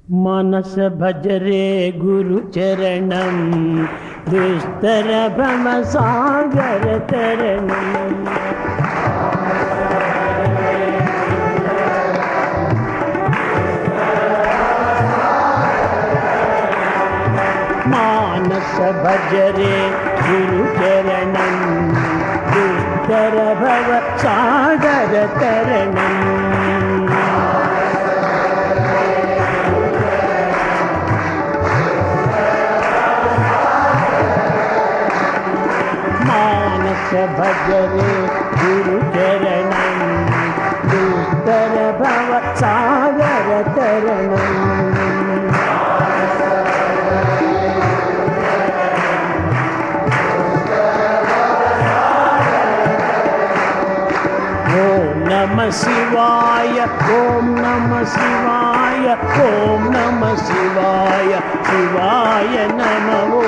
మనస భజరే గురు చరణం దుస్తర భ్రమ సాగర తరణం మానస భజరే గురు చరణం దుస్తర భవ సాగర తరణం భజరే గురు చరణం దుస్తర భవ సాగర తరణం ఓం నమ శివాయ ఓం నమ శివాయ ఓం నమ శివాయ శివాయ నమో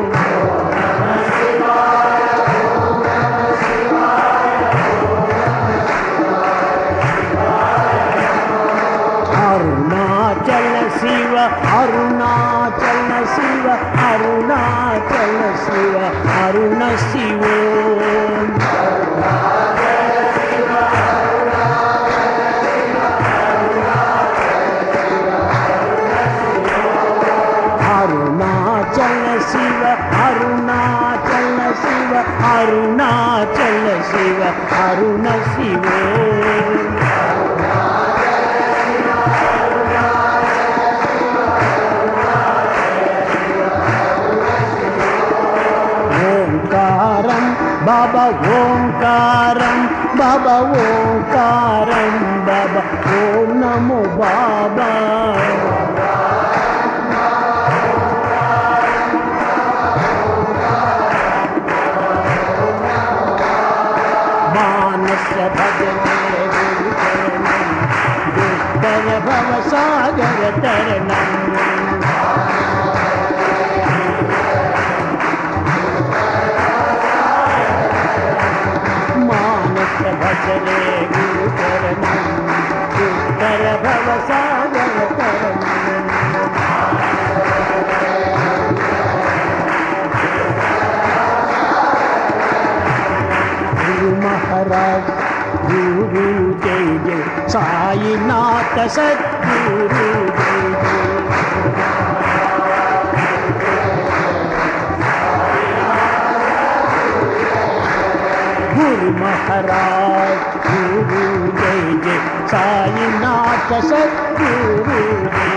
అరుణాచల శివ అరుణాచల శివ అరుణాచల శివ అరుణ శివో అరుణాచల శివ అరుణాచల శివ అరుణాచల శివ అరుణ శివో బాబా ఓంకారం బాబా ఓంకారం బాబా ఓం నమో బాబా మానస భజనే గురు చరణం దుస్తర భవ సాగర తరణం భజరే గురు చరణం దుస్తర భవ సాగర తరణం గురు మహారాజ్ గురు జై జై సాయినాథ సద్గురు జై జై गुरु महाराज गुरु जय जय साईनाथ सद्गुरु।